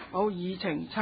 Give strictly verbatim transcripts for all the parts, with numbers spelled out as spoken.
好，議程七，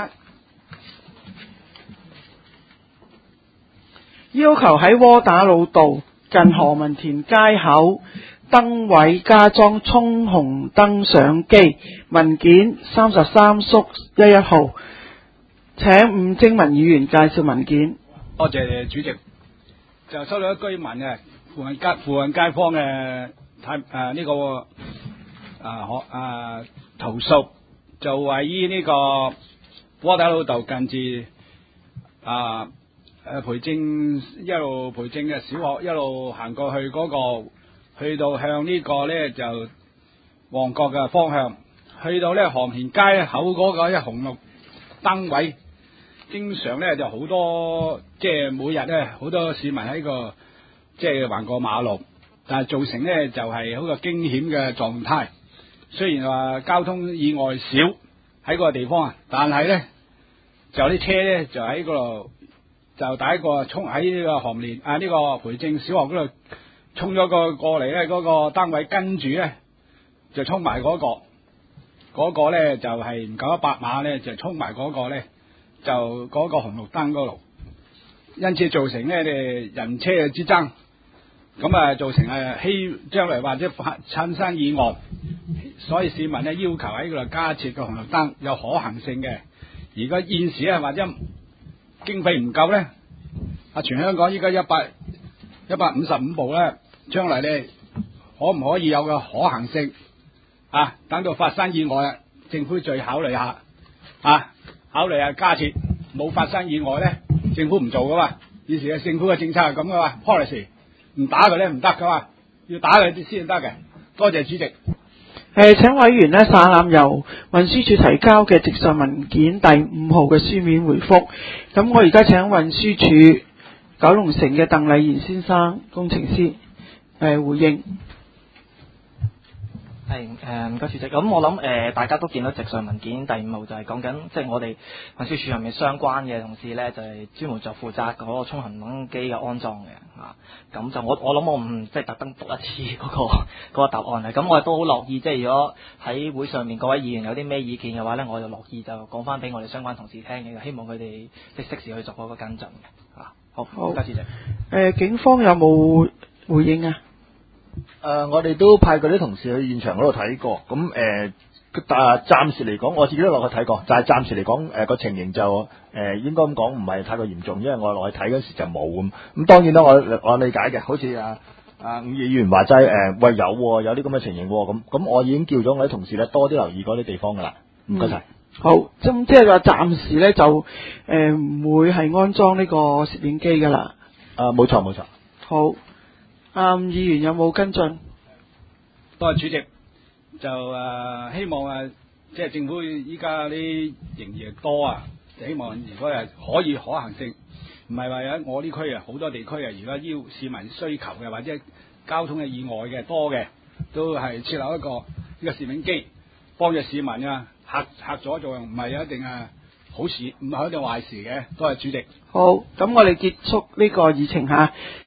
要求喺窩打老道近何文田街口燈位加裝衝紅燈相機，文件三十三叔一一號。請伍精文議員介紹文件。 多謝主席。就收到一居民嘅附近街附近街坊嘅睇誒呢個啊可啊投訴，就位於呢個窩打老道近住啊誒培正一路培正嘅小學一路行過去嗰、那個，去到向呢個咧就旺角嘅方向，去到咧何文田街口嗰個一紅綠燈位。經常咧就好多，即係每日咧好多市民喺個即係橫過馬路，但係造成咧就係好個驚險嘅狀態。雖然話交通意外少喺嗰個地方啊，但係咧就啲車咧就喺嗰度就第一個衝喺呢個何文田啊呢個培正小學嗰度衝咗個過嚟咧，嗰個單位跟住咧就衝埋嗰個，嗰個咧就係唔夠一百碼咧就衝埋嗰個咧。就嗰個紅綠燈嗰度，因此造成咧誒人車之爭，咁啊造成誒希將來或者發產生意外，所以市民咧要求喺嗰度加設個紅綠燈有可行性嘅。如果現時咧或者經費唔夠咧，啊全香港依家一百一百五十五部咧，將來咧可唔可以有個可行性啊？等到發生意外，政府再考慮下啊。考慮下加設，冇發生意外咧，政府唔做噶嘛。以前嘅政府嘅政策係咁噶嘛 ，policy 唔打佢咧唔得噶嘛，要打佢先得嘅。多謝主席。誒、 呃，請委員咧省覽由運輸署提交嘅直上文件第五號嘅書面回覆。咁我而家請運輸署九龍城嘅鄧禮賢先生工程師誒、呃、回應。 係誒唔該主席，咁我諗誒、呃、大家都見到直上文件第五號就係講緊，即係我哋運輸署入面相關嘅同事咧，就係、是、專門就負責嗰個衝紅燈機嘅安裝嘅啊。咁就我我諗我唔即係特登讀一次嗰、那個嗰、那個答案啊。咁我亦都好樂意，即係如果喺會上面各位議員有啲咩意見嘅話咧，我就樂意就講翻俾我哋相關同事聽嘅，希望佢哋即係適時去做嗰個跟進嘅啊。好，好，多謝主席。誒、 呃，警方有冇回應啊？ 誒、呃，我哋都派過啲同事去現場嗰度睇過，咁誒，但係暫時嚟講，我自己都落去睇過，但係暫時嚟講，誒、呃、個情形就誒、呃、應該咁講，唔係太過嚴重，因為我落去睇嗰時就冇咁。咁當然啦，我我理解嘅，好似啊啊伍議員話齋，誒、呃、喂有有啲咁嘅情形，咁咁我已經叫咗我啲同事咧多啲留意嗰啲地方噶啦。唔該晒。 好，咁即係話暫時咧就誒唔、呃、會係安裝呢個攝影機噶啦。 啊，冇錯冇錯。 好。啊，議員有冇跟進？ 多謝主席，就誒、呃、希望啊，即係政府依家啲營業多啊，就希望如果係可以可行性，唔係話喺我呢區啊，好多地區啊，而家要市民需求嘅或者交通嘅意外嘅多嘅，都係設立一個呢、這個攝影機，幫助市民啊，嚇嚇咗做，唔係一定係好事，唔係一定壞事嘅。多謝主席。 好，咁我哋結束呢個議程嚇。